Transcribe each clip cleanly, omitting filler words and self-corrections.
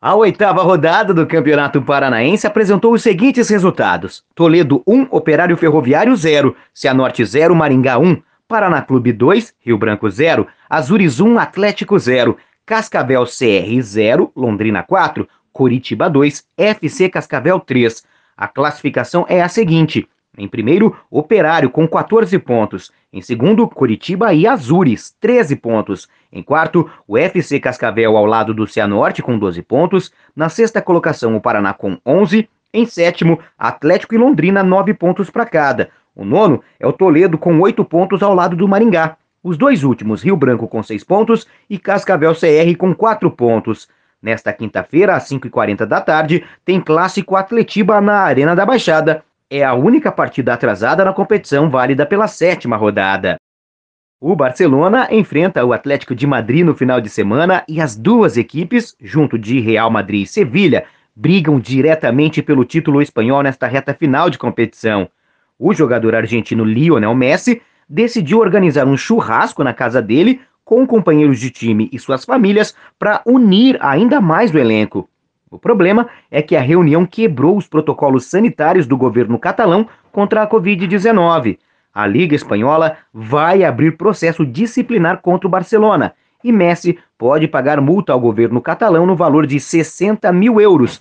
A oitava rodada do Campeonato Paranaense apresentou os seguintes resultados: Toledo 1, Operário Ferroviário 0, Cianorte 0, Maringá 1, Paraná Clube 2, Rio Branco 0, Azures 1, Atlético 0, Cascavel CR 0, Londrina 4, Coritiba 2, FC Cascavel 3. A classificação é a seguinte: em primeiro, Operário com 14 pontos. Em segundo, Coritiba e Azures, 13 pontos. Em quarto, o FC Cascavel ao lado do Cianorte com 12 pontos. Na sexta colocação, o Paraná com 11. Em sétimo, Atlético e Londrina, 9 pontos para cada. O nono é o Toledo com 8 pontos ao lado do Maringá. Os dois últimos, Rio Branco com 6 pontos e Cascavel CR com 4 pontos. Nesta quinta-feira, às 5h40 da tarde, tem clássico Atletiba na Arena da Baixada. É a única partida atrasada na competição válida pela sétima rodada. O Barcelona enfrenta o Atlético de Madrid no final de semana e as duas equipes, junto de Real Madrid e Sevilha, brigam diretamente pelo título espanhol nesta reta final de competição. O jogador argentino Lionel Messi decidiu organizar um churrasco na casa dele com companheiros de time e suas famílias para unir ainda mais o elenco. O problema é que a reunião quebrou os protocolos sanitários do governo catalão contra a Covid-19. A Liga Espanhola vai abrir processo disciplinar contra o Barcelona e Messi pode pagar multa ao governo catalão no valor de 60 mil euros,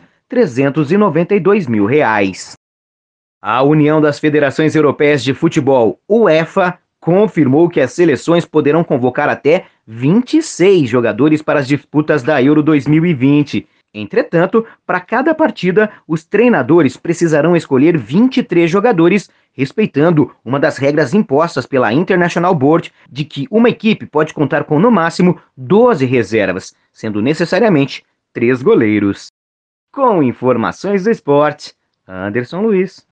392 mil reais. A União das Federações Europeias de Futebol, UEFA, confirmou que as seleções poderão convocar até 26 jogadores para as disputas da Euro 2020. Entretanto, para cada partida, os treinadores precisarão escolher 23 jogadores, respeitando uma das regras impostas pela International Board de que uma equipe pode contar com no máximo 12 reservas, sendo necessariamente 3 goleiros. Com informações do esporte, Anderson Luiz.